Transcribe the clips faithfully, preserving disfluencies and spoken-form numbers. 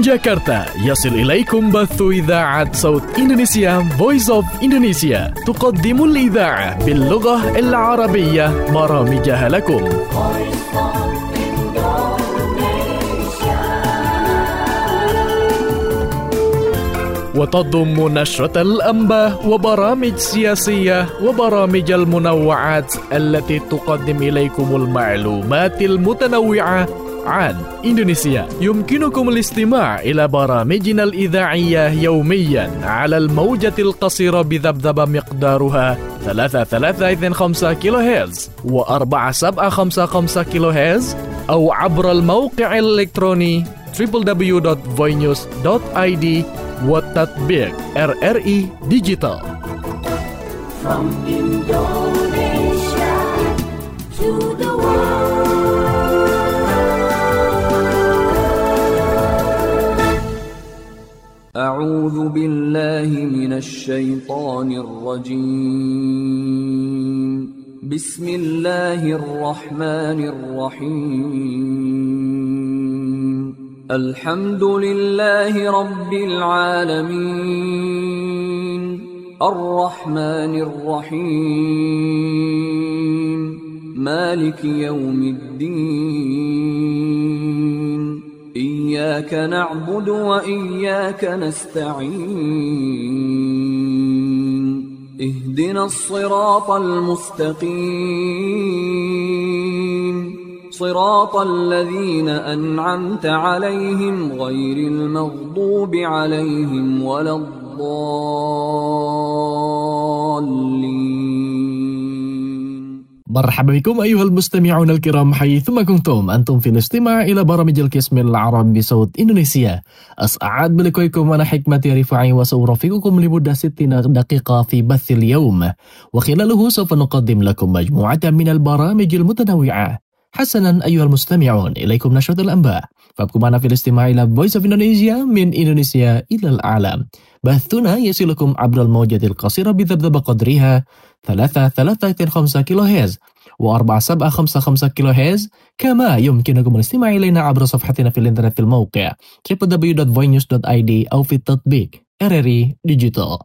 جاكرتا يصل إليكم بث إذاعة صوت إندونيسيا Voice of Indonesia تقدم الإذاعة باللغة العربية برامجها لكم. وتضم نشرة الأنباء وبرامج سياسية وبرامج المنوعات التي تقدم إليكم المعلومات المتنوعة عن إندونيسيا. يمكنكم الاستماع إلى برامجنا الإذاعية يوميا على الموجة القصيرة بذبذبة مقدارها ثلاثة ثلاثة اثنين خمسة كيلو هرتز وأربعة سبعة خمسة خمسة كيلو هرتز أو عبر الموقع الإلكتروني دبليو دبليو دبليو دوت voice news دوت آي دي والتطبيق آر آر إي Digital. From Indonesia to the world. أعوذ بالله من الشيطان الرجيم. بسم الله الرحمن الرحيم. الحمد لله رب العالمين الرحمن الرحيم مالك يوم الدين إياك نعبد وإياك نستعين اهدنا الصراط المستقيم صراط الذين أنعمت عليهم غير المغضوب عليهم ولا الضالين. مرحبا بكم أيها المستمعون الكرام حيثما كنتم أنتم في الاستماع إلى برامج القسم العربي بصوت إندونيسيا. أسعد بلقائكم أنا حكمتي رفاعي وسأرافقكم لمدة ستين دقيقة في بث اليوم، وخلاله سوف نقدم لكم مجموعة من البرامج المتنوعة. حسنا أيها المستمعون، إليكم نشرة الأنباء، فابقوا معنا في الاستماع إلى Voice of Indonesia من إندونيسيا إلى العالم. بثنا يصلكم عبر الموجة القصيرة بذبذبة قدرها ثلاثة ثلاثة اثنين خمسة كيلو هرتز وأربعة سبعة خمسة خمسة كيلو هرتز. كما يمكنكم الاستماع إلينا عبر صفحتنا في الإنترنت في الموقع دبليو دبليو دبليو دوت voice news دوت آي دي أو في التطبيق آر آر إي Digital.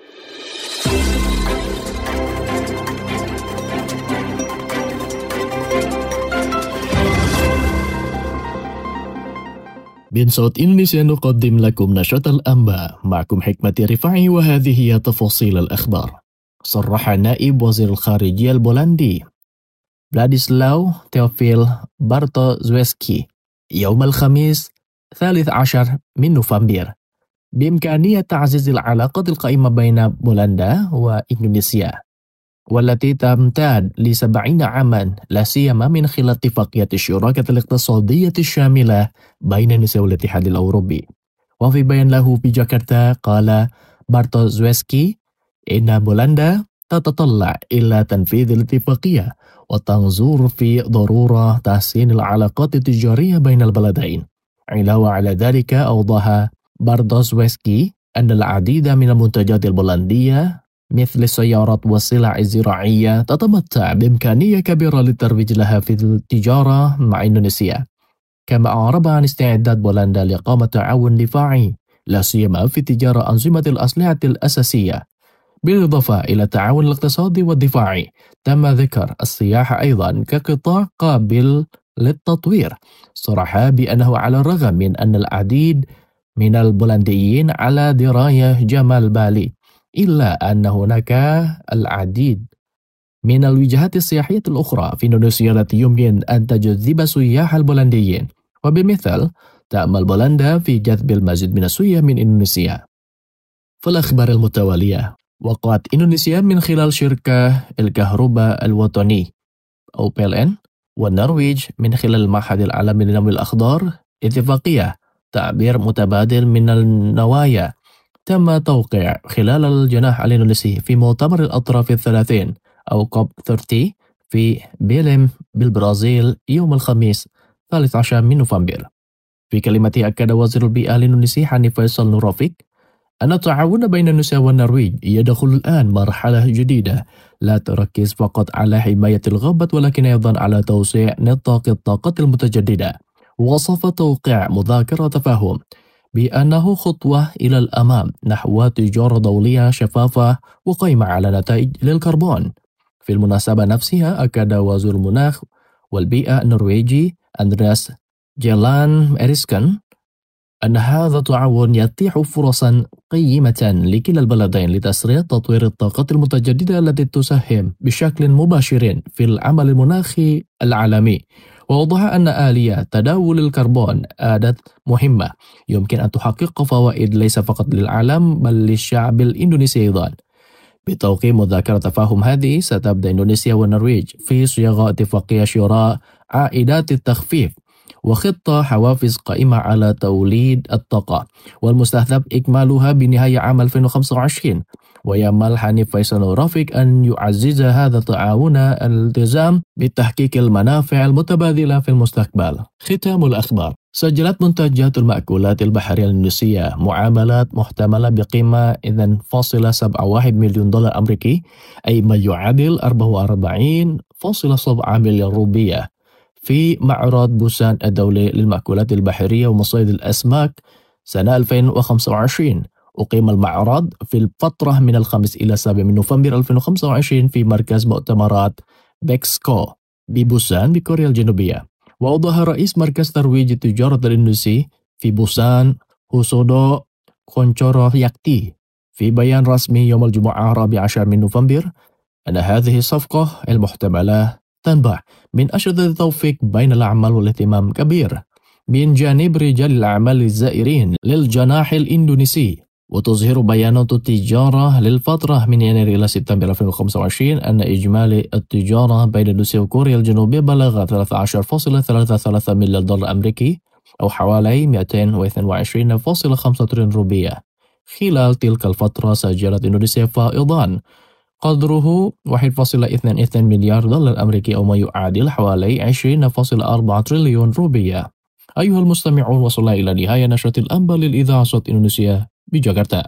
من صوت إندونيسيا نقدم لكم نشرة الأنباء، معكم حكمتي رفاعي وهذه هي تفاصيل الأخبار. صرح نائب وزير الخارجية البولندي فلاديسلاو تيوفيل بارتوزويسكي يوم الخميس الثالث عشر من نوفمبر بإمكانية تعزيز العلاقات القائمة بين بولندا وإندونيسيا، والتي تمتد لسبعين عاما، لا سيما من خلال اتفاقية الشراكة الاقتصادية الشاملة بين إندونيسيا والاتحاد الأوروبي. وفي بيان له في جاكرتا قال بارتوزويسكي إن بولندا تتطلع إلى تنفيذ الاتفاقية وتنظر في ضرورة تحسين العلاقات التجارية بين البلدين. علاوة على ذلك، أوضح بارتوزويسكي أن العديد من المنتجات البولندية مثل السيارات والسلع الزراعية تتمتع بإمكانية كبيرة للترويج لها في التجارة مع إندونيسيا. كما أعرب عن استعداد بولندا لإقامة تعاون دفاعي لا سيما في تجارة أنظمة الأسلحة الأساسية، بالإضافة إلى التعاون الاقتصادي والدفاعي. تم ذكر السياحة أيضا كقطاع قابل للتطوير. صرح بأنه على الرغم من أن العديد من البولنديين على دراية جمال بالي، إلا أن هناك العديد من الوجهات السياحية الأخرى في إندونيسيا التي يمكن أن تجذب السياح البولنديين، وبمثل تأمل بولندا في جذب المزيد من السياح من إندونيسيا. في الأخبار المتوالية، وقعت إندونيسيا من خلال شركة الكهرباء الوطني أو بي إل إن والنرويج من خلال المعهد العالمي لنمو الأخضر اتفاقية تعبير متبادل من النوايا تم توقيع خلال الجناح الإندونيسي في مؤتمر الأطراف الثلاثين أو كوب ثلاثين في بيلم بالبرازيل يوم الخميس الثالث عشر من نوفمبر. في كلمته أكد وزير البيئة الإندونيسي حني فيصل نورافيك أن التعاون بين إندونيسيا والنرويج يدخل الآن مرحلة جديدة لا تركز فقط على حماية الغابة ولكن أيضا على توسيع نطاق الطاقة المتجددة. وصف توقيع مذكرة تفاهم بأنه خطوة إلى الأمام نحو تجارة دولية شفافة وقائمة على نتائج للكربون. في المناسبة نفسها أكد وزير المناخ والبيئة النرويجي أندرياس جيلان إريسكن أن هذا التعاون يتيح فرصا قيمة لكلا البلدين لتسريع تطوير الطاقة المتجددة التي تساهم بشكل مباشر في العمل المناخي العالمي. ووضح أن آلية تداول الكربون أداة مهمة يمكن أن تحقق فوائد ليس فقط للعالم بل للشعب الإندونيسي أيضا. بتوقيع مذكرة تفاهم هذه ستبدأ إندونيسيا والنرويج في صياغة اتفاقية شراء عائدات التخفيف وخطة حوافز قائمة على توليد الطاقة، والمستهدف إكمالها بنهاية عام ألفين وخمسة وعشرين. ويأمل حنيف فيصل رافق أن يعزز هذا التعاون الالتزام بتحقيق المنافع المتبادلة في المستقبل. ختام الأخبار. سجلت منتجات المأكولات البحرية الإندونيسية معاملات محتملة بقيمة اثنين فاصلة سبعة واحد مليون دولار أمريكي، أي ما يعادل أربعة وأربعين فاصلة سبعة مليار روبية في معرض بوسان الدولي للمأكولات البحرية ومصايد الأسماك سنة ألفين وخمسة وعشرين. أقيم المعرض في الفترة من الخامس إلى السابع من نوفمبر ألفين وخمسة وعشرين في مركز مؤتمرات بيكسكو ببوسان بكوريا الجنوبية. وأوضح رئيس مركز ترويج التجارة الإندونيسي في بوسان هوسودو كونشورو ياكتي في بيان رسمي يوم الجمعة الرابع عشر من نوفمبر أن هذه الصفقة المحتملة تنبع من أشرطة التوفيق بين الأعمال والاهتمام كبير من جانب رجال الأعمال الزائرين للجناح الإندونيسي. وتظهر بيانات التجارة للفترة من يناير إلى سبتمبر ألفين وخمسة وعشرين أن إجمالي التجارة بين إندونيسيا وكوريا الجنوبية بلغ ثلاثة عشر فاصلة ثلاثة ثلاثة مليار دولار أمريكي، أو حوالي مئتين واثنين وعشرين فاصلة خمسة تريليون روبية. خلال تلك الفترة سجلت إندونيسيا فائضاً قدره واحد فاصلة اثنين اثنين مليار دولار أمريكي، أو ما يعادل حوالي عشرين فاصلة أربعة تريليون روبية. أيها المستمعون، وصلنا إلى نهاية نشرة الأنباء للإذاعة صوت إندونيسيا بجاكرتا.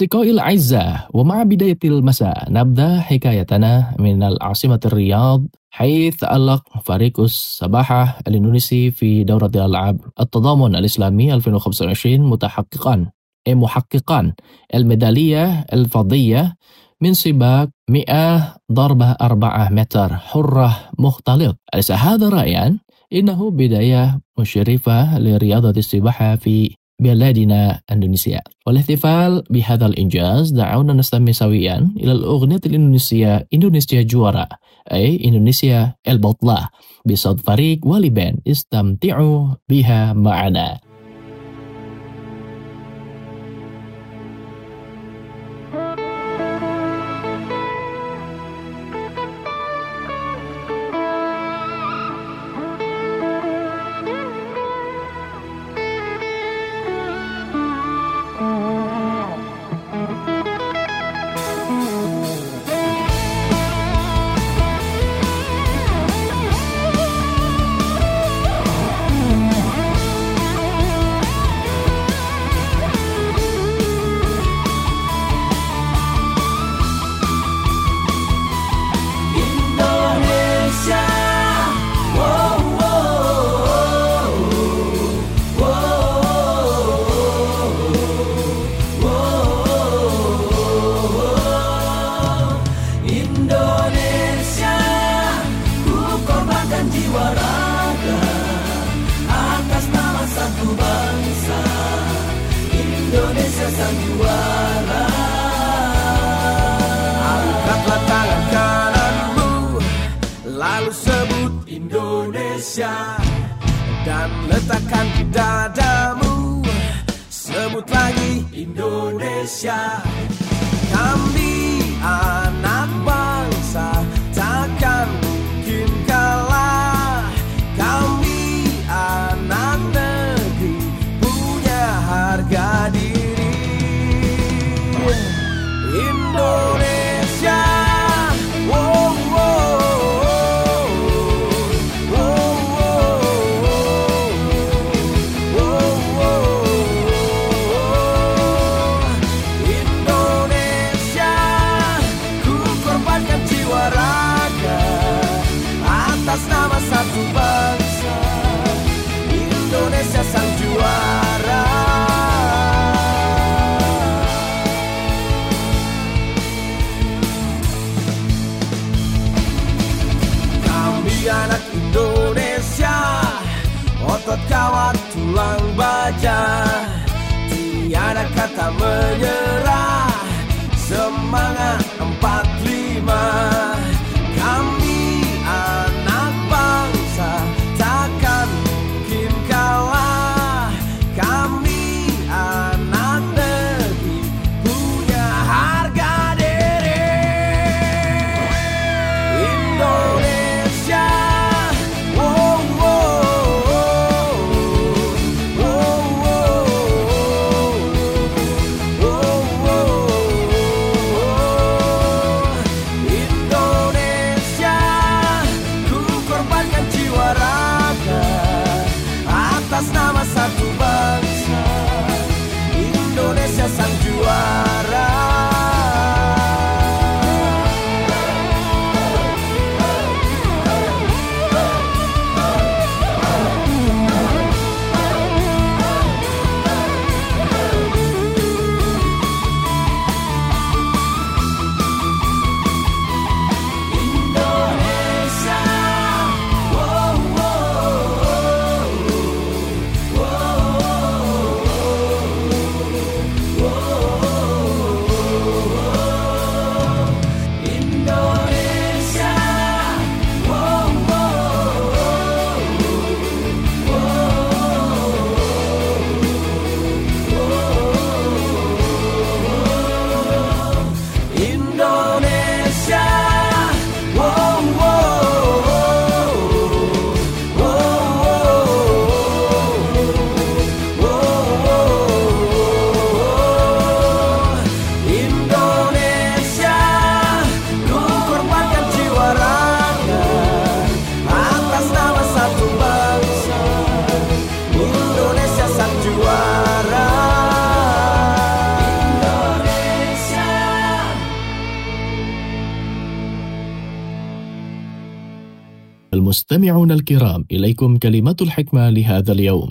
أصدقائي الأعزاء، ومع بداية المساء نبدأ حكايتنا من العاصمة الرياض، حيث تألق فريق السباحة الإندونيسي في دورة الألعاب التضامن الإسلامي ألفين وخمسة وعشرين متحققا أي محققا الميدالية الفضية من سباق مئة ضربة أربعة متر حرة مختلط. أليس هذا رائعا؟ إنه بداية مشرفة لرياضة السباحة في بلادنا إندونيسيا. والاحتفال بهذا الإنجاز دعونا نستمع سويا إلى الأغنية الإندونيسية إندونيسيا جوارا أي إندونيسيا البطلة بصوت فريق والي بان. استمتعوا بها معنا. Dan letakkan di dadamu, sebut lagi Indonesia. Kami anak bangsa takkan mungkin kalah. Kami anak negeri punya harga diri. Indonesia, oh, oh. Atas nama satu bangsa, Indonesia sang juara. Kami anak Indonesia, otot kawat tulang baja, tiada kata menyerah, semangat empat lima. Kami anak bangsa takkan mungkin kalah. Kami anak negeri punya harga diri. Indonesia, oh, oh, oh, oh, oh, oh, oh, oh. مستمعون الكرام، إليكم كلمات الحكمة لهذا اليوم.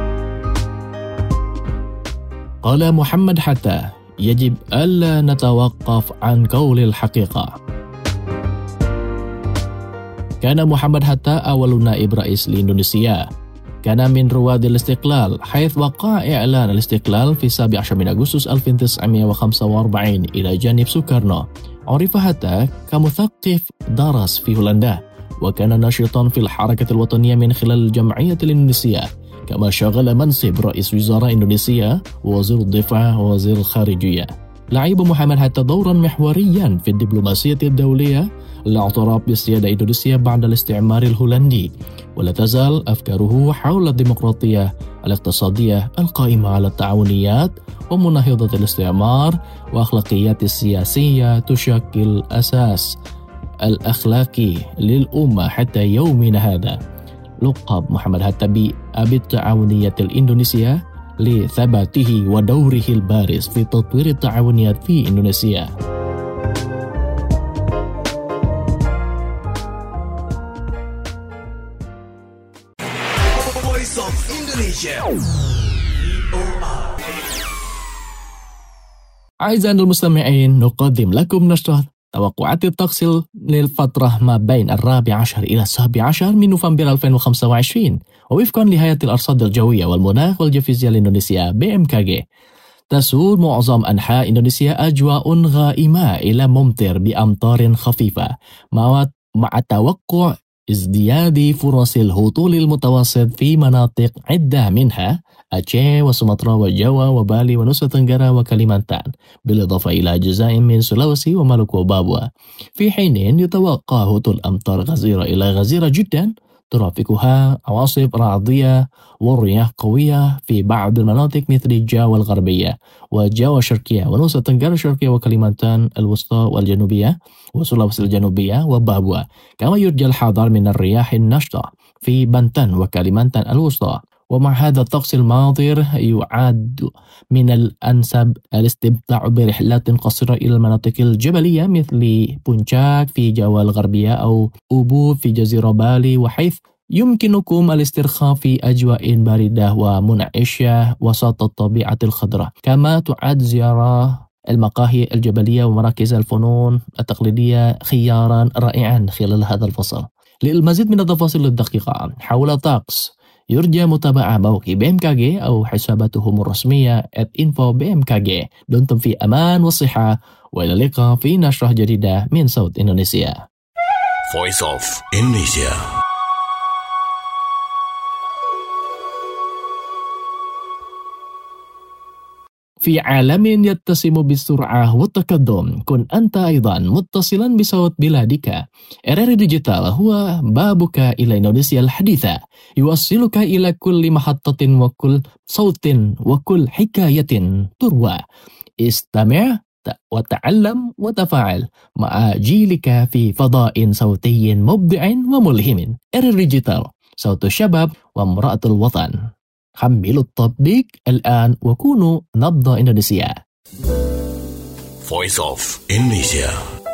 قال محمد حتى: يجب ألا نتوقف عن قول الحقيقة. كان محمد حتى أول نائب رئيس لإندونيسيا. كان من رواد الاستقلال، حيث وقع إعلان الاستقلال في السابع عشر من أغسطس ألف وتسعمائة وخمسة وأربعين إلى جانب سوكارنو. عرف حتى كمثقف درس في هولندا، وكان ناشطا في الحركة الوطنية من خلال الجمعية الإندونيسية، كما شغل منصب رئيس وزراء إندونيسيا ووزير الدفاع ووزير الخارجية. لعب محمد حتى دورا محوريا في الدبلوماسية الدولية لاعتراف باستيادة إندونيسيا بعد الاستعمار الهولندي، ولا تزال أفكاره حول الديمقراطية الاقتصادية القائمة على التعاونيات ومناهضة الاستعمار وأخلاقيات السياسية تشكل أساس الأخلاقي للأمة حتى يومنا هذا. لقب محمد حتى بأبي التعاونية الإندونيسية لثباته ودوره البارز في تطوير التعاونيات في إندونيسيا. Voice of Indonesia. أعزائنا المستمعين، نقدم لكم نشرة توقعات الطقس للفترة ما بين الرابع عشر إلى السابع عشر من نوفمبر ألفين وخمسة وعشرين، ووفقا لهيئة الأرصاد الجوية والمناخ والجيوفيزياء الإندونيسية بي إم كي جي. تسود معظم أنحاء إندونيسيا أجواء غائمة إلى ممطر بأمطار خفيفة، مع توقع ازدياد فرص الهطول المتوسط في مناطق عدة منها أتشي وسومطرة وجاوا وبالي ونوسا تنغرا وكاليمانتان، بالإضافة إلى أجزاء من سولاوسي ومالوكو وبابوا. في حين يتوقع هطول أمطار غزيرة إلى غزيرة جدا ترافقها عواصف رعدية ورياح قوية في بعض المناطق مثل جاوا الغربية وجاوا الشرقية ونوسا تنغرا الشرقية وكاليمانتان الوسطى والجنوبية وسولاوسي الجنوبية وبابوا. كما يرجى الحذر من الرياح النشطة في بنتان وكاليمانتان الوسطى. ومع هذا الطقس الماطر يعد من الأنسب الاستمتاع برحلات قصيرة إلى المناطق الجبلية مثل بونشاك في جاوا الغربية أو أوبو في جزيرة بالي، وحيث يمكنكم الاسترخاء في أجواء باردة ومنعشة وسط الطبيعة الخضراء. كما تعد زيارة المقاهي الجبلية ومراكز الفنون التقليدية خيارا رائعا خلال هذا الفصل. للمزيد من التفاصيل الدقيقة حول الطقس يرجى متابعة موقع بي إم كي جي أو حساباتهم الرسمية آت إنفو بي إم كي جي. دمتم في أمان وصحة، وإلى اللقاء في نشرة جديدة من صوت إندونيسيا. Voice of Indonesia. في عالم يتسم بالسرعة والتقدم، كن أنت أيضا متصلا بصوت بلادك. إر آر ديجيتال هو بابك إلى إندونيسيا الحديثة، يوصلك إلى كل محطة وكل صوت وكل حكاية تروى. استمع وتعلم وتفاعل مع جيلك في فضاء صوتي مبدع وملهم. إر آر ديجيتال، صوت الشباب وامرأة الوطن. حملوا التطبيق الآن وكونوا نبض إندونيسيا. Voice of Indonesia.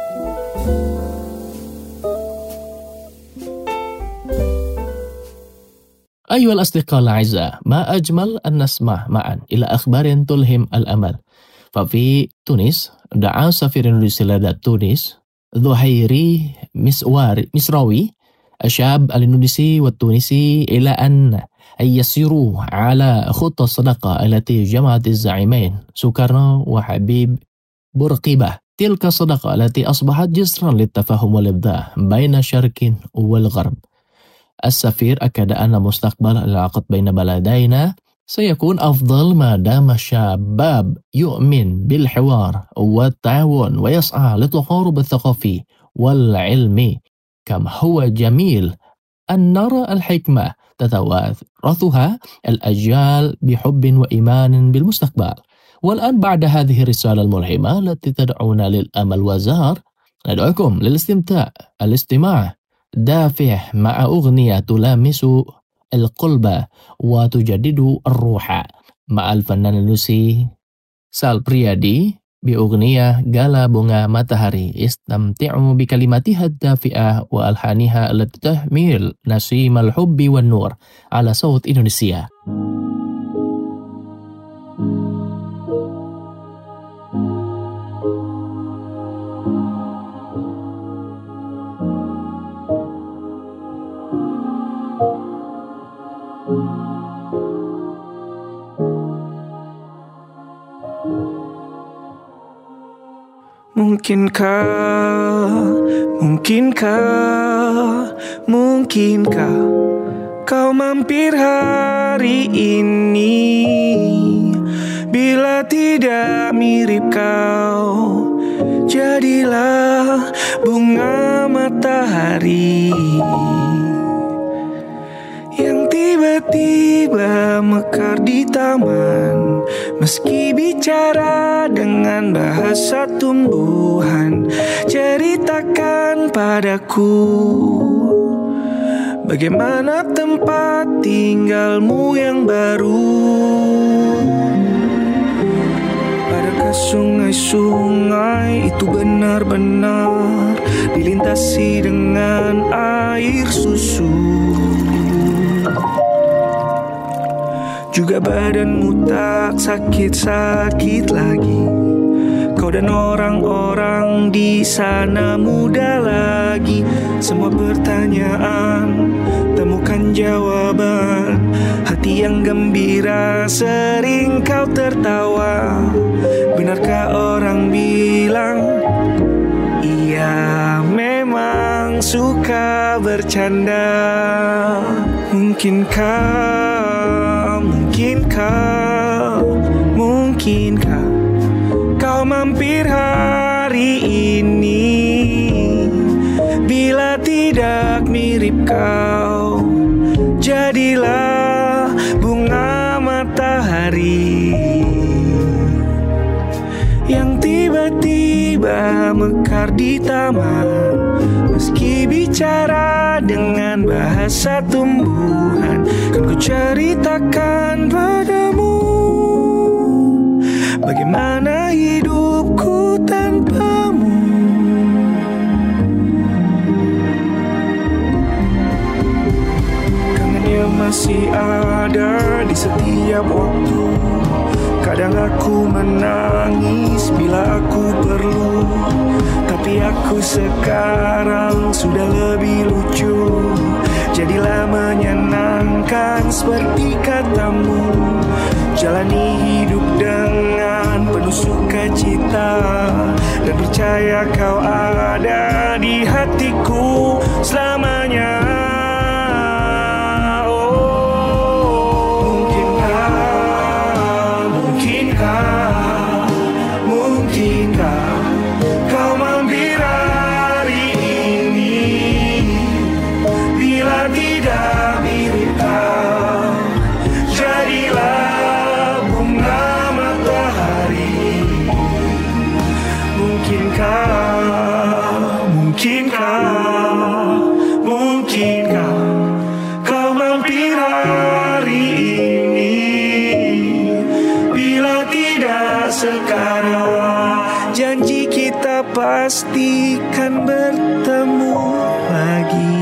أيها الأصدقاء الأعزاء، ما أجمل أن نسمع معا إلى أخبار تلهم الأمل. ففي تونس دعا سفير إندونيسيا لدى تونس ظهيري مسواري مسراوي الشاب الإندونيسي والتونسي إلى أن يسيروا على خطة الصداقة التي جمعت الزعيمين سوكارنو وحبيب بورقيبة. تلك الصداقة التي أصبحت جسرا للتفاهم والإبداع بين الشرق والغرب. السفير أكد أن مستقبل العلاقات بين بلدينا سيكون أفضل ما دام الشباب يؤمن بالحوار والتعاون ويسعى للتقارب الثقافي والعلمي. كما هو جميل أن نرى الحكمة تتوارثها الأجيال بحب وإيمان بالمستقبل. والآن بعد هذه الرسالة الملهمة التي تدعونا للأمل والزهر، ندعوكم للاستمتاع الاستماع دافع مع أغنية تلامس القلب وتجدد الروح مع الفنان الروسي سال بريادي بأغنية Gala Bunga Matahari. استمتعوا بكلماتها الدافئة وألحانها التي تحمل نسيم الحب والنور على صوت إندونيسيا. Mungkinkah, mungkinkah, mungkinkah kau mampir hari ini? Bila tidak mirip kau, jadilah bunga matahari yang tiba-tiba mekar di taman. Meski bicara dengan bahasa tumbuhan, ceritakan padaku bagaimana tempat tinggalmu yang baru. Adakah sungai-sungai itu benar-benar dilintasi dengan air susu? Juga badanmu tak sakit-sakit lagi. Kau dan orang-orang di sana muda lagi. Semua pertanyaan temukan jawaban. Hati yang gembira sering kau tertawa. Benarkah orang bilang ia memang suka bercanda? Mungkinkah, mungkinkah, mungkinkah kau mampir hari ini? Bila tidak mirip kau, jadilah bunga matahari yang tiba-tiba mekar di taman. Meski bicara dengan bahasa tumbuhan, kan ku ceritakan padamu bagaimana hidupku tanpamu. Kangennya masih ada di setiap waktu. Kadang aku menangis bila aku perlu, tapi aku sekarang sudah lebih lucu. Jadilah menyenangkan seperti katamu. Jalani hidup dengan penuh sukacita, dan percaya kau ada di hatiku selamanya. Pastikan bertemu lagi.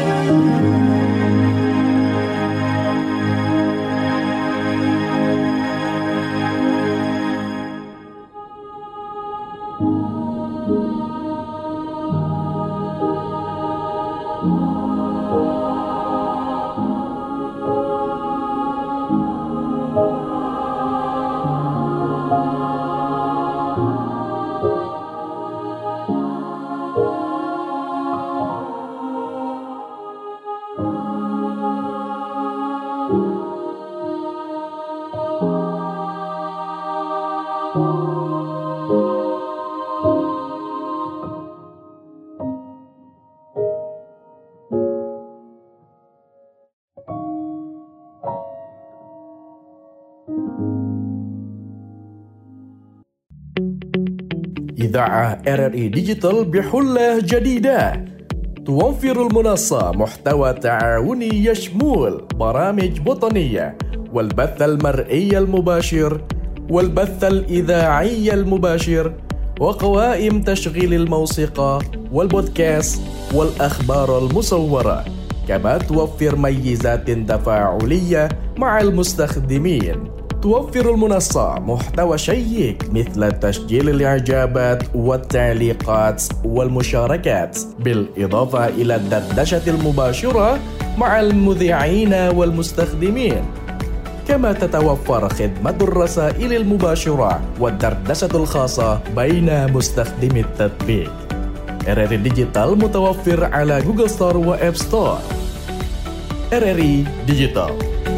إذاعة آر آر إي ديجيتال بحلة جديدة توفر المنصة محتوى تعاوني يشمل برامج وطنية والبث المرئي المباشر والبث الإذاعي المباشر وقوائم تشغيل الموسيقى والبودكاست والأخبار المصورة، كما توفر ميزات تفاعلية مع المستخدمين. توفر المنصة محتوى شيق مثل تسجيل الإعجابات والتعليقات والمشاركات، بالإضافة إلى الدردشة المباشرة مع المذيعين والمستخدمين. كما تتوفر خدمة الرسائل المباشرة والدردشة الخاصة بين مستخدمي التطبيق. إر إر إي ديجيتال متوفر على جوجل ستور وآب ستور. إر إر إي ديجيتال.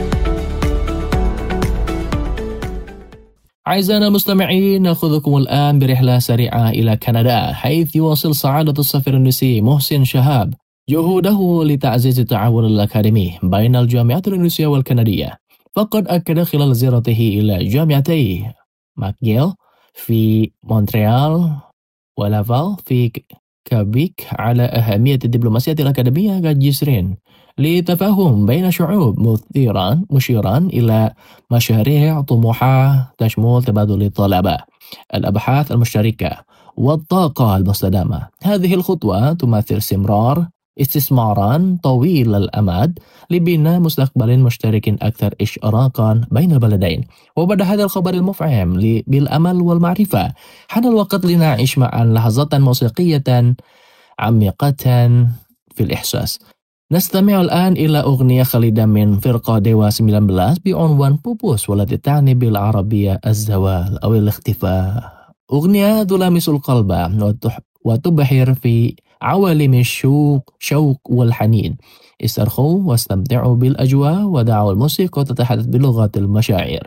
أعزائنا المستمعين، نأخذكم الآن برحلة سريعة إلى كندا، حيث يواصل سعادة السفير الروسي محسن شهاب جهوده لتعزيز التعاون الأكاديمي بين الجامعات الروسية والكندية. فقد أكد خلال زيارته إلى جامعتي ماكجيل في مونتريال ولافال في كابيك على أهمية الدبلوماسية الأكاديمية كجسر لتفاهم بين الشعوب، مثيرا مشيرا إلى مشاريع طموحة تشمل تبادل الطلبة، الأبحاث المشتركة والطاقة المستدامة. هذه الخطوة تمثل استمرار استثمارا طويل الأمد لبناء مستقبل مشترك أكثر إشراقا بين البلدين. وبعد هذا الخبر المفعم بالأمل والمعرفة، حان الوقت لنعيش معا لحظات موسيقية عميقة في الإحساس. نستمع الآن إلى أغنية خالدة من فرقة ديوا تسعة عشر بعنوان بوبوس، والتي تعني بالعربية الزوال أو الاختفاء. أغنية تلامس القلب وتبحر في عوالم الشوق شوق والحنين. استرخوا واستمتعوا بالأجواء ودعوا الموسيقى تتحدث بلغة المشاعر.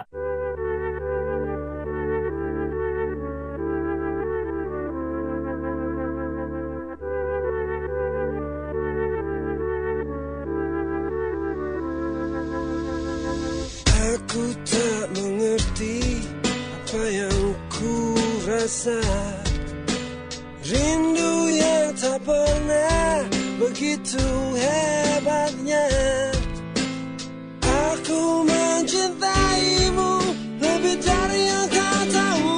Aku tak mengerti apa yang ku rasa, rindu yang tak pernah begitu hebatnya. Aku mencintaimu lebih dari yang kau tahu,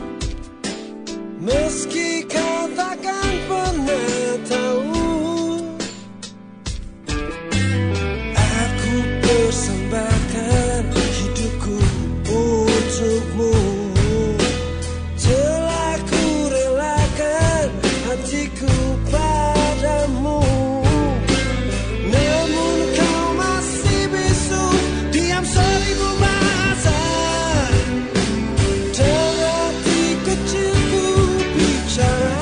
meski kau takkan pernah tahu. Aku persembahkan hidupku untukmu, telah ku relakan hatiku padamu. Namun kau masih bisu, diam seribu bahasa, dan hati kecilku bicara.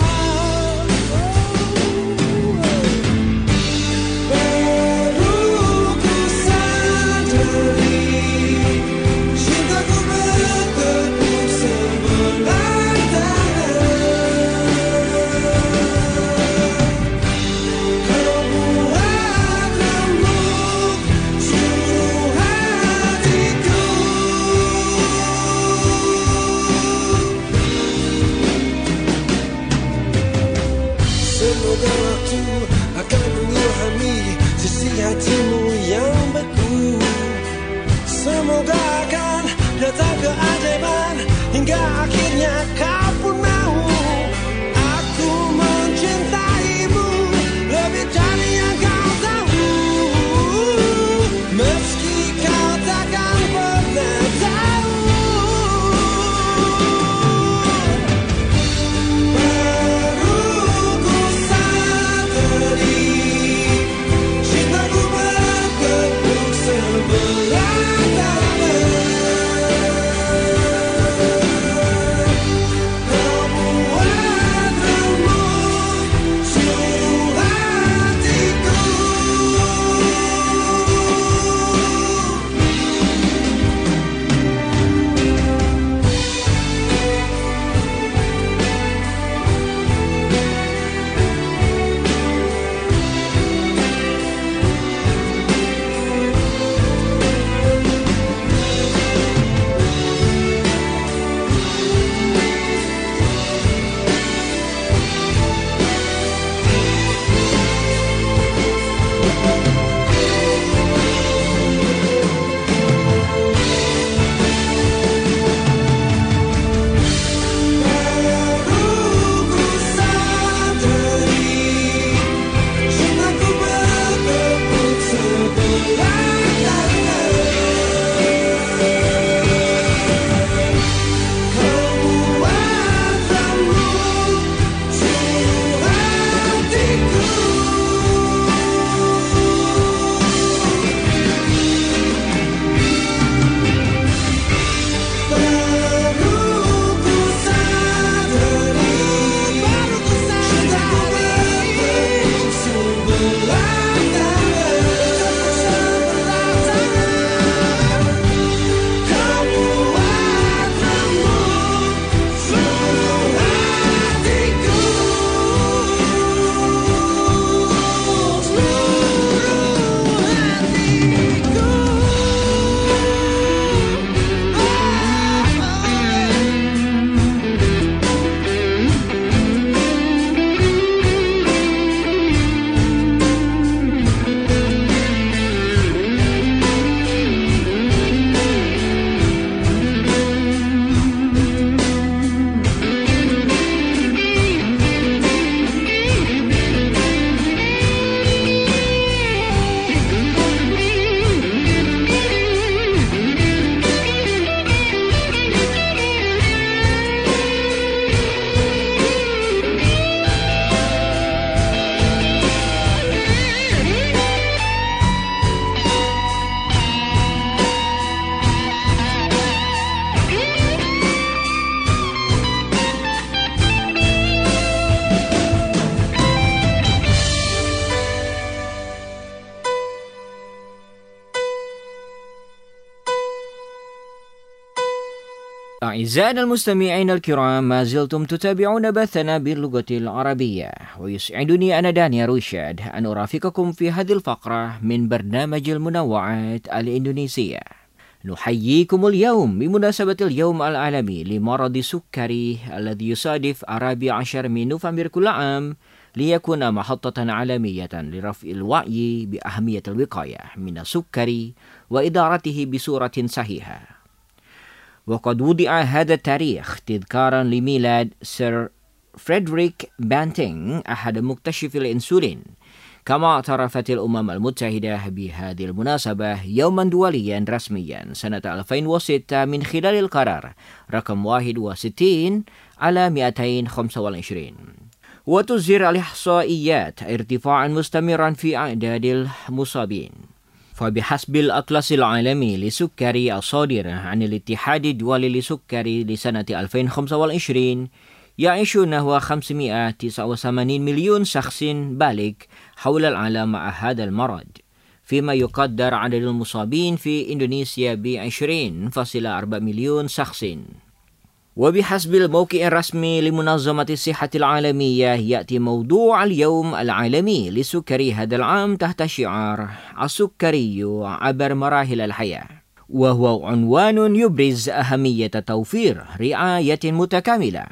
Baru ku sadari cintaku bertepuk sebelah tangan. Kau buat remuk seluruh hatiku. Semoga waktu akan mengilhami sisi hatimu yang beku. Semoga akan datang keajaiban hingga akhirnya kau pun mau. Aku mencintaimu lebih dari yang kau tahu, meski kau takkan pernah tahu. Baru ku sadari cintaku bertepuk sebelah tangan. أعزائنا المستمعين الكرام، ما زلتم تتابعون بثنا باللغة العربية، ويسعدني أنا دانيال رشاد أن أرافقكم في هذه الفقرة من برنامج المنوعات الإندونيسية. نحييكم اليوم بمناسبة اليوم العالمي لمرض السكري الذي يصادف الرابع عشر من نوفمبر كل عام، ليكون محطة عالمية لرفع الوعي بأهمية الوقاية من السكري وإدارته بصورة صحيحة. وقد وضع هذا التاريخ تذكارا لميلاد سير فريدريك بانتينغ أحد مكتشفي الإنسولين، كما اعترفت الأمم المتحدة بهذه المناسبة يوما دوليا رسميا سنة ألفين وستة من خلال القرار رقم واحد وستين على مئتين وخمسة وعشرين. وتظهر الإحصائيات ارتفاعا مستمرا في أعداد المصابين. فبحسب الأطلس العالمي للسكري الصادر عن الاتحاد الدولي للسكري لسنة ألفين وخمسة وعشرين، يعيش نحو خمسمئة وتسعة وثمانين مليون شخص بالغ حول العالم مع هذا المرض، فيما يقدر عدد المصابين في إندونيسيا ب عشرين فاصلة أربعة مليون شخص. وبحسب الموقع الرسمي لمنظمة الصحة العالمية، يأتي موضوع اليوم العالمي للسكري هذا العام تحت شعار السكري عبر مراحل الحياة، وهو عنوان يبرز أهمية توفير رعاية متكاملة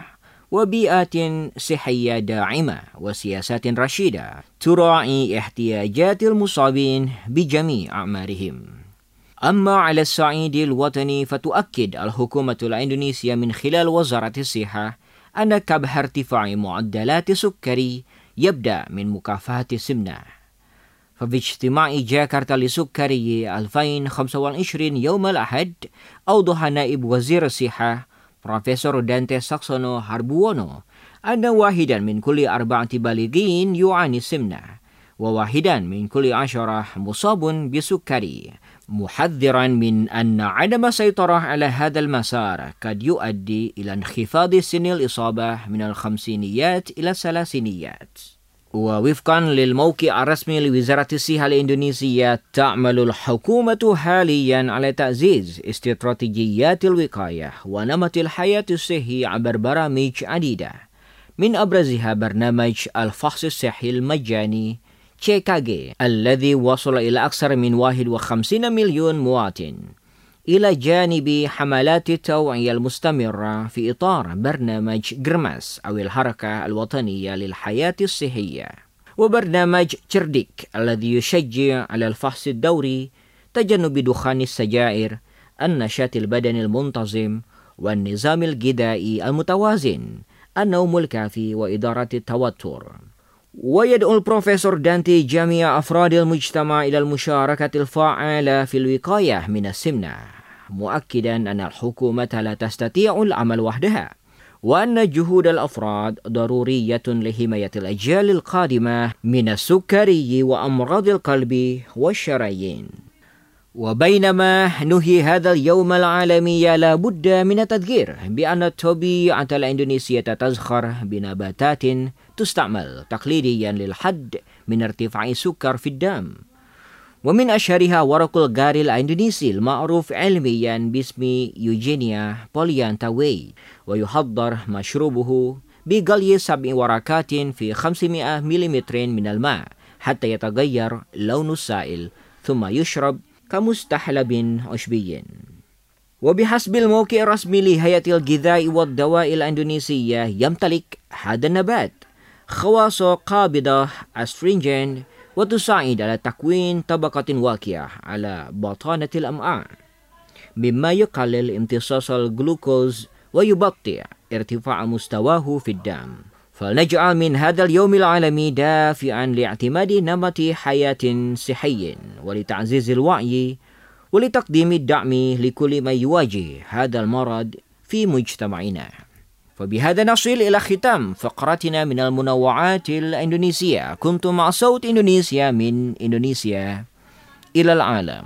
وبيئة صحية داعمة وسياسات رشيدة تراعي احتياجات المصابين بجميع أعمارهم. أما على الصعيد الوطني، فتؤكد الحكومة الإندونيسية من خلال وزارة الصحة أن كبح ارتفاع معدلات السكري يبدأ من مكافحة السمنة. ففي اجتماع جاكرتا للسكري ألفين وخمسة وعشرين يوم الأحد، أوضح نائب وزير الصحة بروفيسور دانتي ساكسونو هاربوونو أن واحدا من كل أربعة بالغين يعاني السمنة، وواحدا من كل عشرة مصاب بسكري، محذرا من أن عدم السيطرة على هذا المسار قد يؤدي إلى انخفاض سن الإصابة من الخمسينيات إلى الثلاثينيات. ووفقا للموقع الرسمي لوزارة الصحة الإندونيسية، تعمل الحكومة حاليا على تعزيز استراتيجيات الوقاية ونمط الحياة الصحي عبر برامج عديدة، من أبرزها برنامج الفحص الصحي المجاني سي كي جي الذي وصل إلى أكثر من واحد وخمسين مليون مواطن، إلى جانب حملات التوعية المستمرة في إطار برنامج جرماس أو الحركة الوطنية للحياة الصحية، وبرنامج تشرديك الذي يشجع على الفحص الدوري، تجنب دخان السجائر، النشاط البدني المنتظم، والنظام الغذائي المتوازن، النوم الكافي، وإدارة التوتر. ويدعو البروفيسور دانتي جميع أفراد المجتمع إلى المشاركة الفعالة في الوقاية من السمنة، مؤكدا أن الحكومة لا تستطيع العمل وحدها، وأن جهود الأفراد ضرورية لحماية الأجيال القادمة من السكري وأمراض القلب والشرايين. وبينما نهي هذا اليوم العالمي، لا بد من التذكير بأن الطبيعة الإندونيسية تزخر بنباتات تستعمل تقليديا للحد من ارتفاع السكر في الدم، ومن أشهرها ورق الغاري الإندونيسي المعروف علميا باسم يوجينيا بوليانتاوي، ويحضر مشروبه بغلي سبع ورقات في خمسمئة مليلتر من الماء حتى يتغير لون السائل، ثم يشرب كمستحلب عشبي. وبحسب الموقع الرسمي لهيئة الغذاء والدواء الإندونيسية، يمتلك هذا النبات خواص قابضة أسترينجين، وتساعد على تكوين طبقة واقية على بطانة الأمعاء، مما يقلل امتصاص الجلوكوز ويبطئ ارتفاع مستواه في الدم. فلنجعل من هذا اليوم العالمي دافعا لاعتماد نمط حياة صحي، ولتعزيز الوعي، ولتقديم الدعم لكل من يواجه هذا المرض في مجتمعنا. وبهذا نصل إلى ختام فقرتنا من المنوعات الإندونيسية. كنتم مع صوت إندونيسيا من إندونيسيا إلى العالم.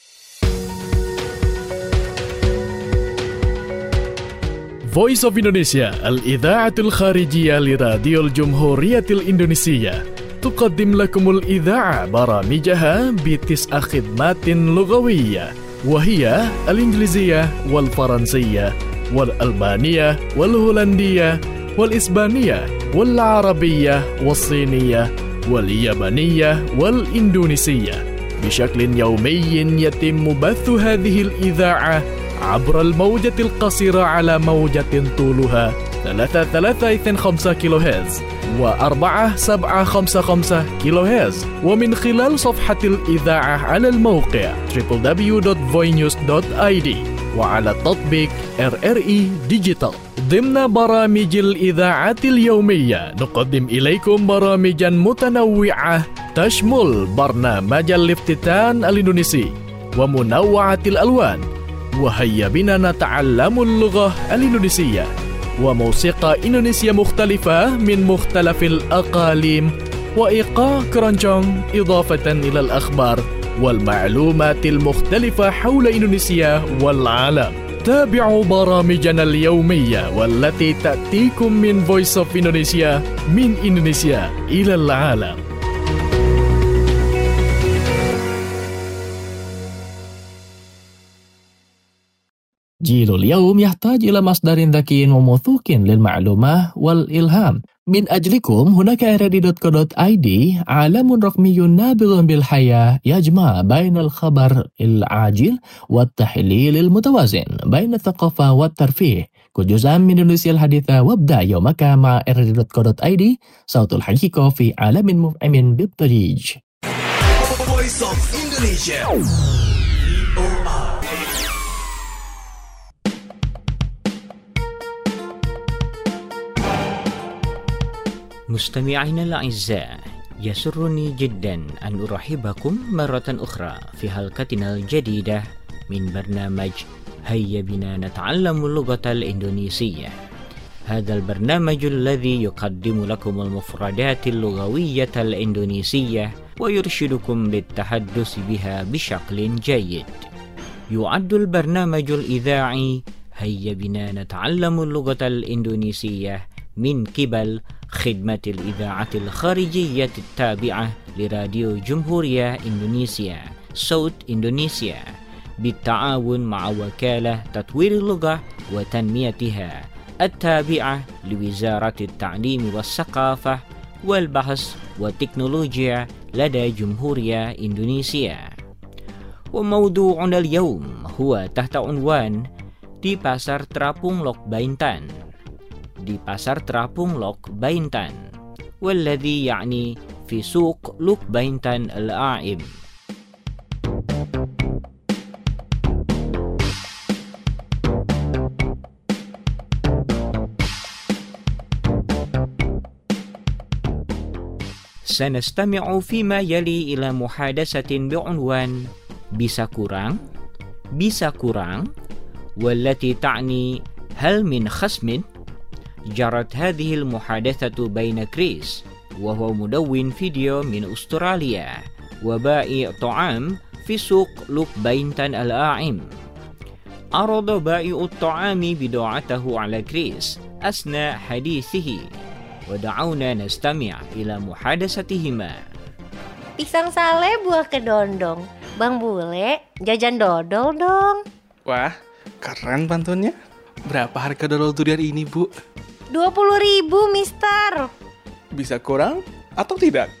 Voice of Indonesia, الإذاعة الخارجية لراديو الجمهورية الإندونيسية، تقدم لكم الإذاعة برامجها بتسع خدمات لغوية، وهي الإنجليزية والفرنسية والألبانية والهولندية والإسبانية والعربية والصينية واليابانية والإندونيسية بشكل يومي. يتم بث هذه الإذاعة عبر الموجة القصيرة على موجة طولها ثلاثة ثلاثة اثنين خمسة كيلو هرتز وأربعة سبعة خمسة خمسة كيلو هرتز، ومن خلال صفحة الإذاعة على الموقع دبليو دبليو دبليو دوت فوي نيوز دوت آي دي وعلى تطبيق آر آر إي ديجيتال. ضمن برامج الإذاعة اليومية نقدم إليكم برامجا متنوعة تشمل برنامج الافتتان الإندونيسي ومنوعة الألوان، وهيا بنا نتعلم اللغة الإندونيسية، وموسيقى إندونيسية مختلفة من مختلف الأقاليم، وإيقاع كرونجونج، إضافة إلى الأخبار والمعلومات المختلفة حول إندونيسيا والعالم. تابعوا برامجنا اليومية والتي تأتيكم من Voice of Indonesia من إندونيسيا إلى العالم. جيل اليوم يحتاج إلى مصدر ذكي وموثوق للمعلومة والإلهام. من أجلكم هناك آر آر إي دوت كو دوت آي دي، عالم رقمي نابض بالحياة يجمع بين الخبر العاجل والتحليل المتوازن، بين الثقافة والترفيه، كجزء من إندونيسيا الحديثة. وابدأ يومك مع آر آر إي دوت كو دوت آي دي، صوت الحقيقة في عالم مفعم بالضجيج. Voice of Indonesia. مستمعينا الأعزاء، يسرني جدا أن أرحبكم مرة أخرى في حلقتنا الجديدة من برنامج هيا بنا نتعلم اللغة الإندونيسية. هذا البرنامج الذي يقدم لكم المفردات اللغوية الإندونيسية ويرشدكم للتحدث بها بشكل جيد. يعد البرنامج الإذاعي هيا بنا نتعلم اللغة الإندونيسية من قبل خدمة الإذاعة الخارجية التابعة لراديو جمهورية إندونيسيا صوت إندونيسيا بالتعاون مع وكالة تطوير اللغة وتنميتها التابعة لوزارة التعليم والثقافة والبحث والتكنولوجيا لدى جمهورية إندونيسيا. وموضوعنا اليوم هو تحت عنوان di Pasar Terapung Lok Baintan. di Pasar Terapung Lok Baintan والذي يعني في سوق لوك باينتان الأعم. سنستمع فيما يلي إلى محادثة بعنوان bisa kurang bisa kurang والتي تعني هل من خصم. جرت هذه المحادثة بين كريس وهو مدون فيديو من أستراليا وبائع طعام في سوق لوك باينتان الأعم. عرض بائع الطعام بضاعته على كريس أثناء حديثه، ودعونا نستمع إلى محادثتهما. Pisang sale buah kedondong. Bang Bule, jajan dodol dong. Wah, keren pantunnya. Berapa harga dodol durian ini, Bu? dua puluh ribu, mister. Bisa kurang atau tidak?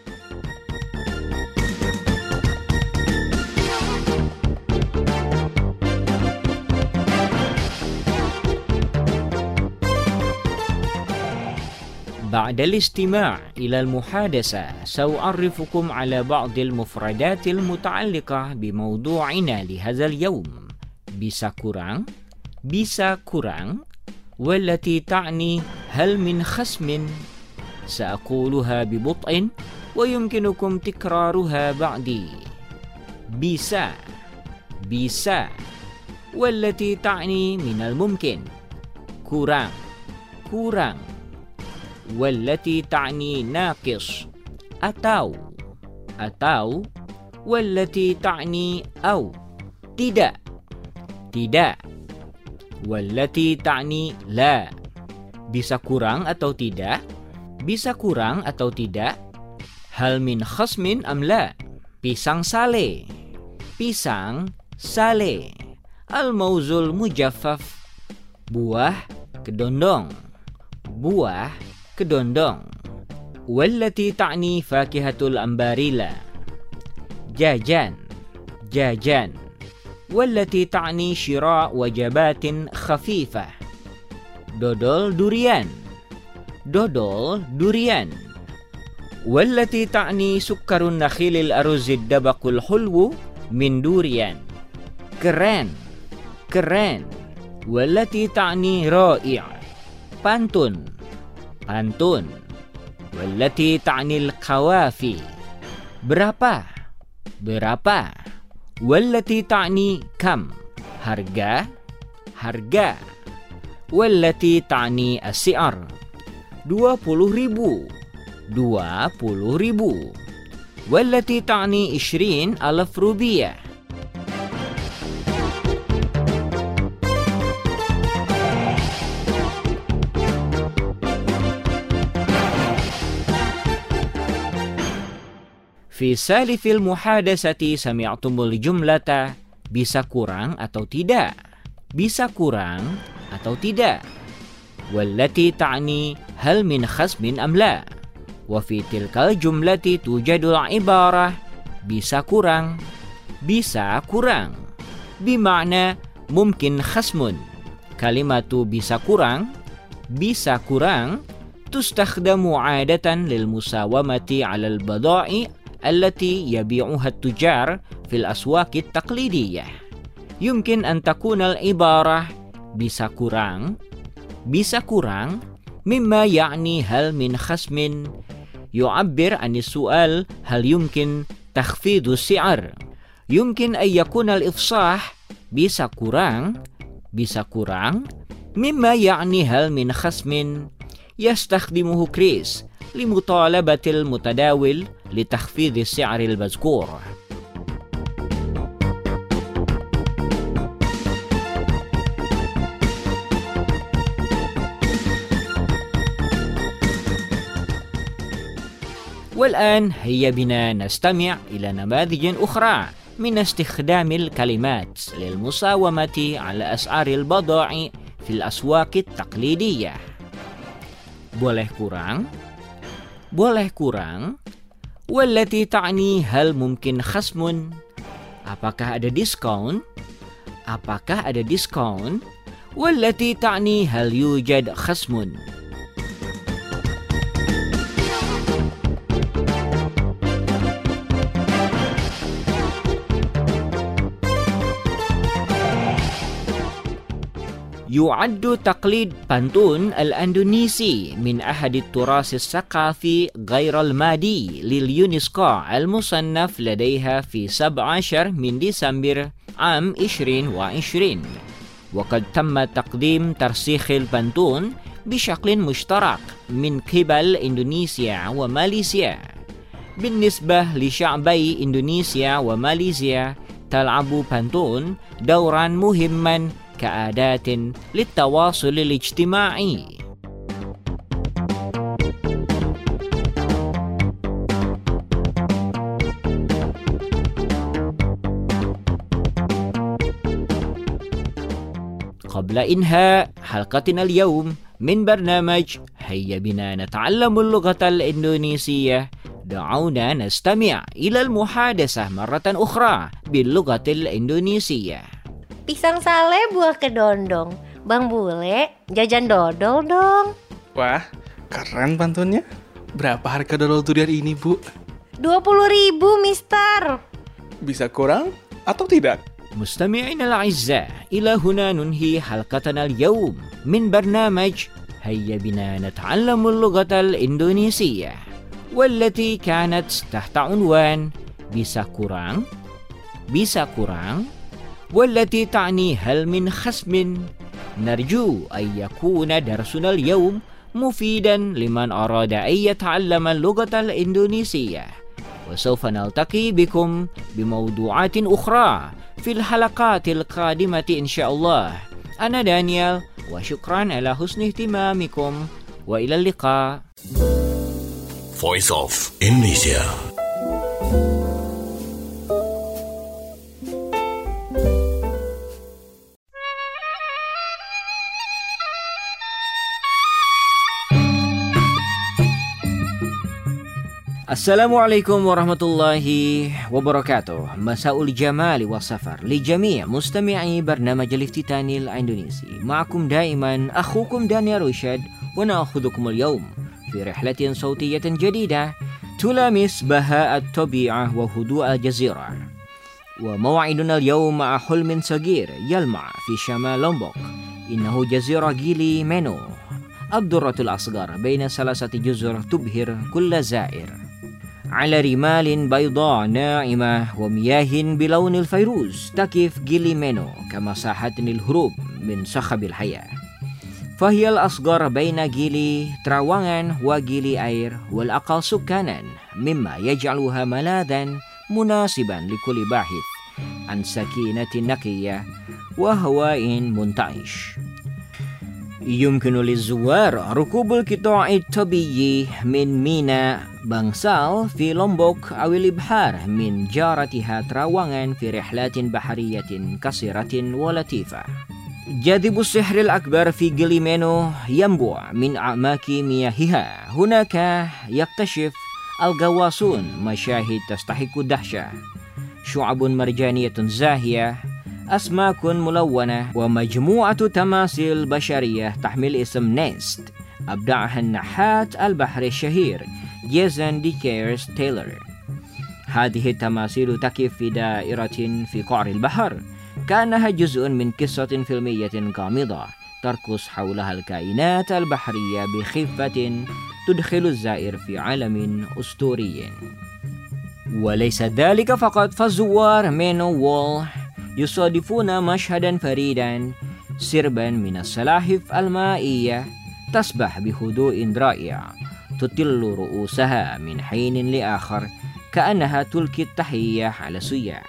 بعد الاستماع إلى المحادثة سأعرفكم على بعض المفردات المتعلقة بموضوعنا لهذا اليوم. bisa kurang bisa kurang والتي تعني هل من خصم. سأقولها ببطء ويمكنكم تكرارها بعدي. bisa bisa والتي تعني من الممكن. kurang kurang والتي تعني ناقص atau atau والتي تعني أو tidak tidak والتي تعني لا. bisa kurang atau tidak, bisa kurang atau tidak. hal min khasmin am la. pisang sale pisang sale. al mauzul mujaffaf buah kedondong, buah kedondong. والتي تعني فاكهة الأمباريلا جاجان جاجان. والتي تعني شراء وجبات خفيفة dodol durian dodol durian. والتي تعني سكر النخيل الأرز الدبق الحلو من دوريان keren keren. والتي تعني رائع pantun pantun. والتي تعني القوافي berapa berapa. والتي تعني كم harga harga. والتي تعني السعر dua puluh ribu dua puluh ribu. والتي تعني عشرين ألف روبية. في سالف المحادثة سمعتم الجملة bisa kurang atau tidak, bisa kurang atau tidak. والتي تعني هل من خصم أم لا. وفي تلك الجملة توجد العبارة bisa kurang bisa kurang بمعنى ممكن خصم. كلمة bisa kurang bisa kurang تستخدم عادة للمساومة على البضائع التي يبيعها التجار في الأسواق التقليدية. يمكن أن تكون العبارة bisa kurang bisa kurang مما يعني هل من خصم يعبر عن السؤال هل يمكن تخفيض السعر. يمكن أن يكون الإفصاح bisa kurang bisa kurang مما يعني هل من خصم يستخدمه كريس لمطالبة المتداول لتخفيض السعر المذكور. والآن هيا بنا نستمع إلى نماذج أخرى من استخدام الكلمات للمساومة على أسعار البضائع في الأسواق التقليدية. boleh kurang boleh kurang. والتي تعني هل ممكن خصم apakah ada diskon apakah ada diskon. والتي تعني هل يوجد خصم. يعد تقليد pantun الأندونيسي من أحد التراث الثقافي غير المادي لليونسكو المصنف لديها في سبعة عشر من ديسمبر عام عشرين وعشرين. وقد تم تقديم ترسيخ البنتون بشكل مشترك من قبل إندونيسيا وماليزيا. بالنسبة لشعبي إندونيسيا وماليزيا تلعب بنتون دورا مهما كأداة للتواصل الاجتماعي. قبل إنهاء حلقتنا اليوم من برنامج هيا بنا نتعلم اللغة الإندونيسية، دعونا نستمع إلى المحادثة مرة أخرى باللغة الإندونيسية. Pisang sale buah kedondong. Bang Bule, jajan dodol dong. Wah, keren pantunnya. Berapa harga dodol durian ini, Bu? dua puluh ribu, mister. Bisa kurang atau tidak? مستمعينا الأعزاء، إلى هنا ننهي حلقتنا اليوم من برنامج هيا بنا نتعلم اللغة الإندونيسية، والتي كانت تحت عنوان bisa kurang bisa kurang والتي تعني هل من خصم. نرجو أن يكون درسنا اليوم مفيدا لمن أراد أن يتعلم اللغة الإندونيسية، وسوف نلتقي بكم بموضوعات أخرى في الحلقات القادمة إن شاء الله. أنا دانيال، وشكرا على حسن اهتمامكم، وإلى اللقاء. Voice of Indonesia. السلام عليكم ورحمة الله وبركاته. مساء الجمال والسفر لجميع مستمعي برنامج الافتتاني الإندونيسي. معكم دائما أخوكم دانيا روشاد، ونأخذكم اليوم في رحلة صوتية جديدة تلامس بهاء الطبيعة وهدوء الجزيرة. وموعدنا اليوم مع حلم صغير يلمع في شمال لومبوك، إنه جزيرة جيلي مينو، الدرة الأصغر بين ثلاثة جزر تبهر كل زائر، على رمال بيضاء ناعمة ومياه بلون الفيروز. تقف جيلي مينو كمساحة للهروب من صخب الحياة، فهي الأصغر بين جيلي تراوانgan وجيلي أير، والأقل سكانا، مما يجعلها ملاذا مناسبا لكل باحث عن سكينة نقية وهواء منتعش. يمكن للزوار ركوب القطار الطبيعي من ميناء بانسال في لومبوك أو الإبحار من جارتها تراوانgan في رحلات بحرية قصيرة ولطيفة. جاذب السحر الأكبر في جيلي مينو ينبع من أعماق مياهها. هناك يكتشف الغواصون مشاهد تستحق الدهشة، شعب مرجانية زاهية، أسماك ملونة، ومجموعة تماثيل بشرية تحمل اسم نيست أبدعها النحات البحر الشهير جيسون دي كيرس تايلر. هذه التماثيل تقف في دائرة في قعر البحر، كأنها جزء من قصة فيلمية غامضة ترقص حولها الكائنات البحرية بخفة تدخل الزائر في عالم أسطوري. وليس ذلك فقط، فالزوار مينو وول يصادفون مشهدا فريدا، سربا من السلاحف المائية تسبح بهدوء رائع، تطل رؤوسها من حين لآخر كأنها تلقي التحية على السياح.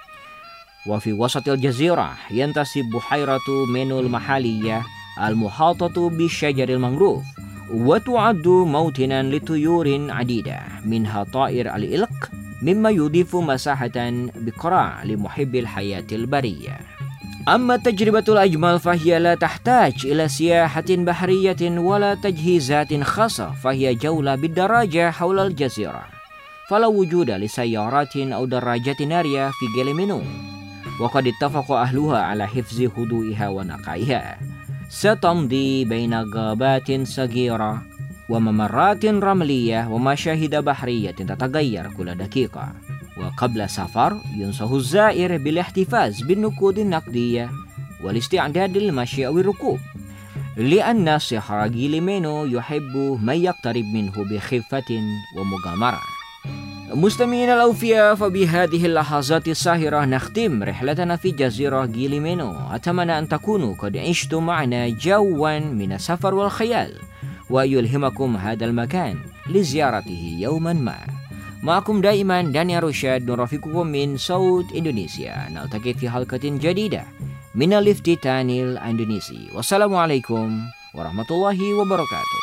وفي وسط الجزيرة ينتصب بحيرة مينو المحلية المحاطة بالشجر المنغروف، وتعد موطنا لطيور عديدة منها طائر الإلق، مما يضيف مساحة بقراع لمحب الحياة البرية. أما التجربة الأجمل فهي لا تحتاج إلى سياحة بحرية ولا تجهيزات خاصة، فهي جولة بالدراجة حول الجزيرة، فلا وجود لسيارات أو دراجات نارية في جيلي مينو، وقد اتفق أهلها على حفظ هدوئها ونقائها. ستمضي بين غابات صغيرة وممرات رملية ومشاهد بحرية تتغير كل دقيقة. وقبل السفر ينصح الزائر بالاحتفاظ بالنقود النقدية والاستعداد للمشي أو الركوب، لأن سحر جيلي مينو يحب من يقترب منه بخفة ومغامرة. مستمعينا الأوفياء، فبهذه اللحظات الساهرة نختم رحلتنا في جزيرة جيلي مينو. أتمنى أن تكونوا قد عشتم معنا جوا من السفر والخيال، ويلهمكم هذا المكان لزيارته يوما ما. معكم دائما دانيا روشاد، نرافقكم من صوت إندونيسيا. نلتقي في حلقة جديدة من الافتتاني الإندونيسي، والسلام عليكم ورحمة الله وبركاته.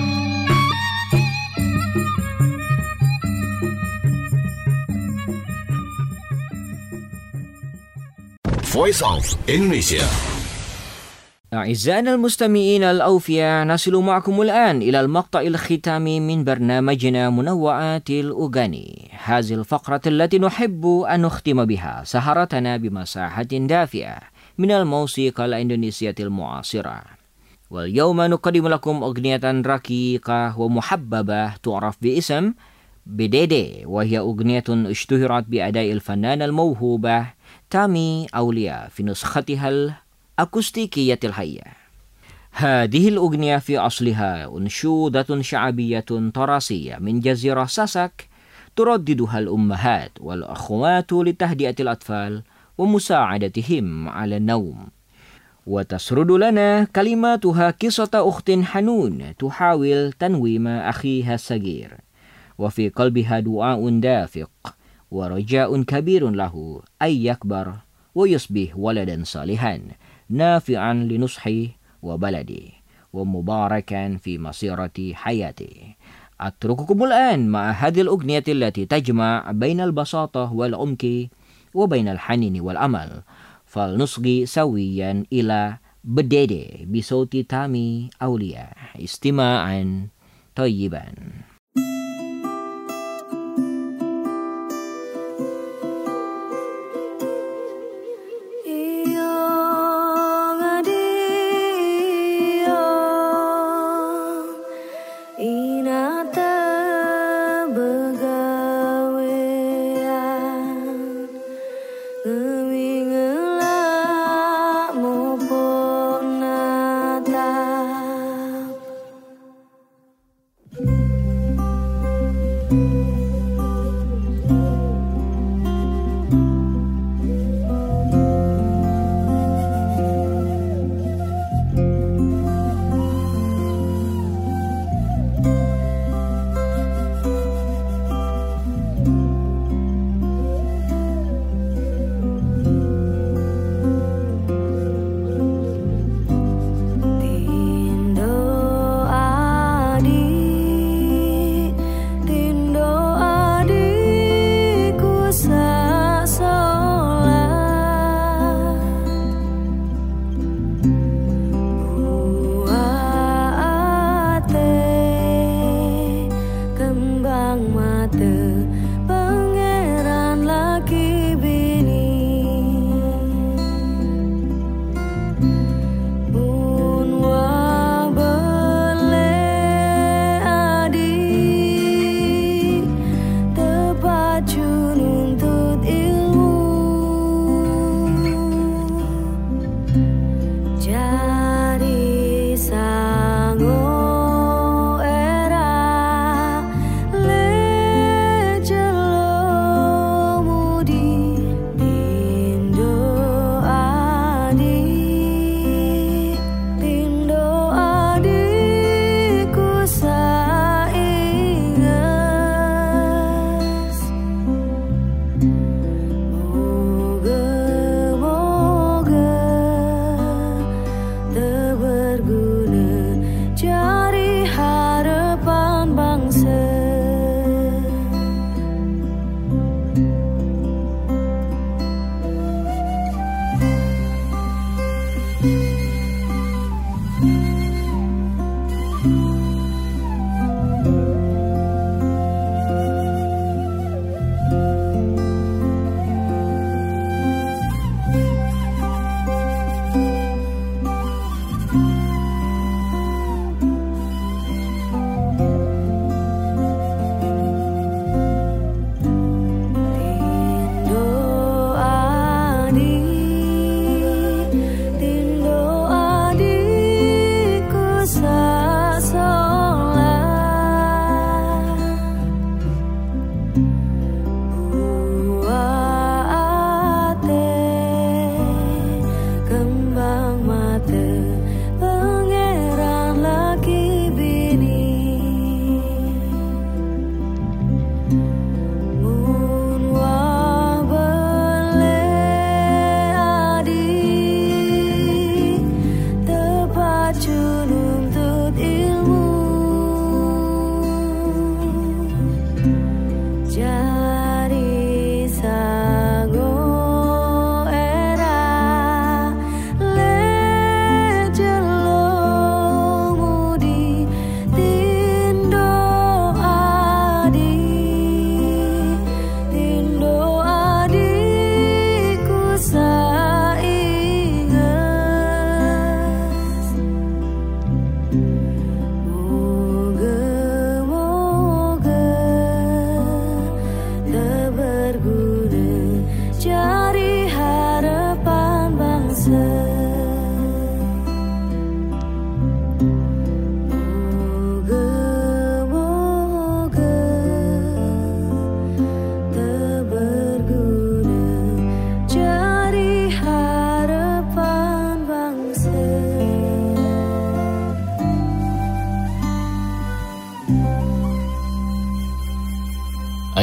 Voice of Indonesia. أعزائنا المستمعين الأوفياء، نصل معكم الآن إلى المقطع الختامي من برنامجنا منوعات الأغاني، هذه الفقرة التي نحب أن نختم بها سهرتنا بمساحة دافئة من الموسيقى الإندونيسية المعاصرة. واليوم نقدم لكم أغنية رقيقة ومحببة تعرف باسم بديدي، وهي أغنية اشتهرت بأداء الفنانة الموهوبة تامي أولياء في نسختها الأكوستيكية الحية. هذه الأغنية في أصلها أنشودة شعبية تراثية من جزيرة ساسك، ترددها الأمهات والأخوات لتهدئة الأطفال ومساعدتهم على النوم. وتسرد لنا كلماتها قصة أخت حنون تحاول تنويم أخيها الصغير، وفي قلبها دعاء دافق ورجاء كبير له أن يكبر ويصبح ولدا صالحا نافعا لنصحه وبلده ومباركا في مسيرة حياته. أترككم الآن مع هذه الأغنية التي تجمع بين البساطة والعمق وبين الحنين والأمل، فلنصغي سويا إلى بديدي بصوت تامي أولياء. استماعا طيبا.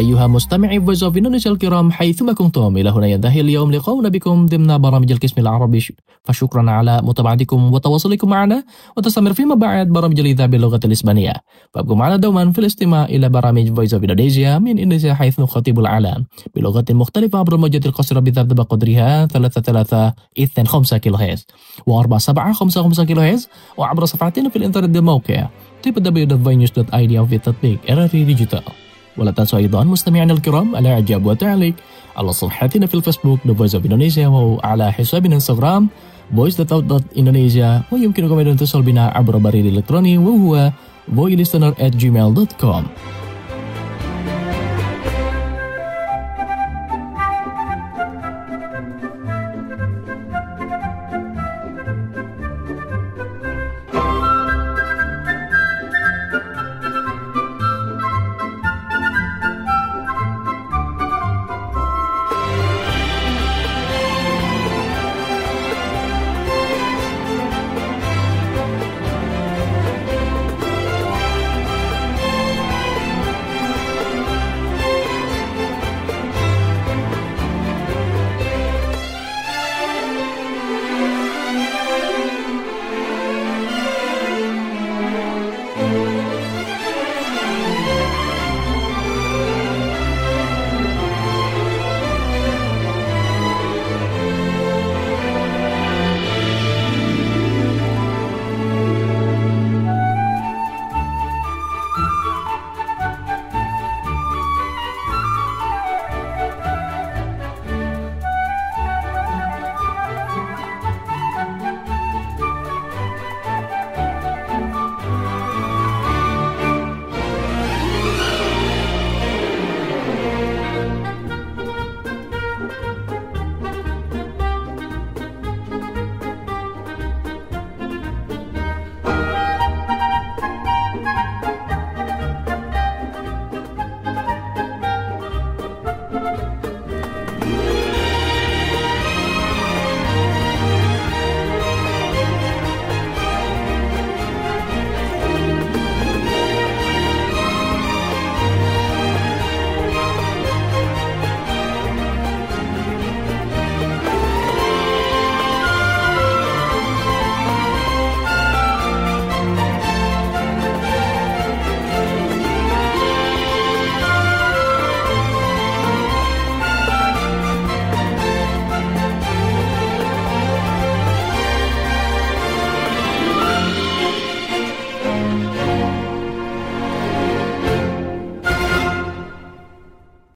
أيها مستمعي Voice of Indonesia الكرام حيثما كنتم، إلى هنا ينتهي اليوم لقاؤنا بكم ضمن برامج القسم العربي، فشكرا على متابعتكم وتواصلكم معنا، وتستمر فيما بعد برامج الإذاعة باللغة الإسبانية. فابقوا معنا دوما في الاستماع إلى برامج Voice of Indonesia من إندونيسيا حيث نخاطب العالم بلغات مختلفة عبر الموجات القصيرة بذات بقدرها ثلاثة ثلاثة اثنين خمسة كيلو هرتز وأربعة سبعة خمسة خمسة كيلو هرتز، وعبر صفحتنا في الإنترنت بالموقع دبليو دبليو دبليو دوت فاي نيوز دوت آي دي أو في تطبيق إر آر تي ديجيتال. ولا تنسوا أيضا مستمعينا الكرام الإعجاب والتعليق على صفحتنا في الفيسبوك The Voice of Indonesia وعلى حسابنا انستغرام voice dot out dot indonesia، ويمكنكم أيضا الاتصال بنا عبر بريد إلكتروني وهو voice listener at gmail dot com.